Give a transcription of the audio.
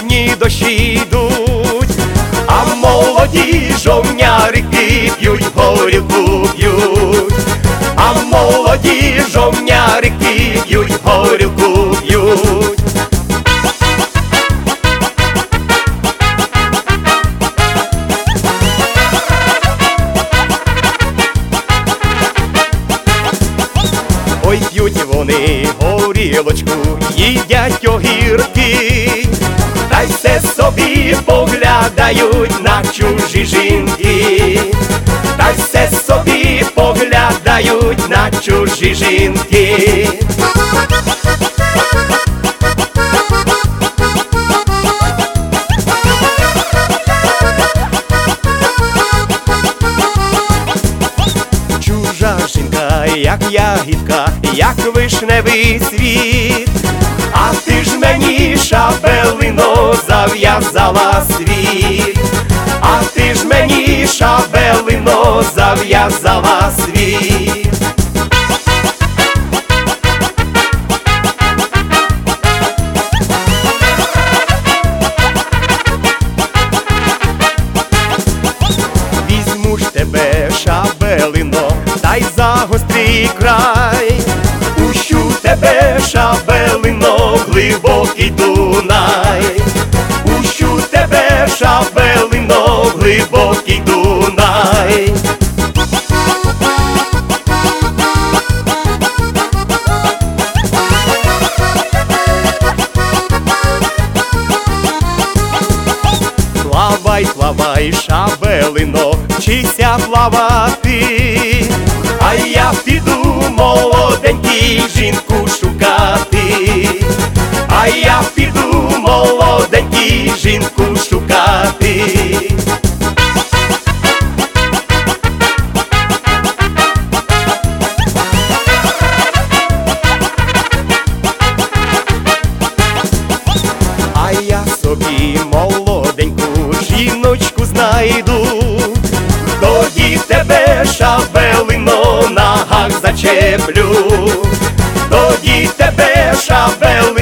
сильні дощі йдуть, а молоді жовнярики п'ють, горілку п'ють, а молоді жовнярики п'ють, горілку п'ють. Ой, п'ють вони горілочку, їдять огірки, та й все собі поглядають на чужі жінки, та й все собі поглядають на чужі жінки. Чужа жінка, як ягідка, як вишневий світ, а ти ж мені шабелино зав'язала світ, а ти ж мені шабелино зав'язала світ. Візьму ж тебе, шабелино, та й за гострий край, пущу тебе, шабелино, в глибокий Дунай, пущу тебе, шабелино, в глибокий Дунай. Плавай, плавай, шабелино, вчися плавати, а я піду, молоденький, жінку шукати, а я піду, молоденький, жінку шукати. А я собі молоденьку жіночку знайду, тоді тебе, шабелино, на гак зачеплю, тоді тебе, шабелино,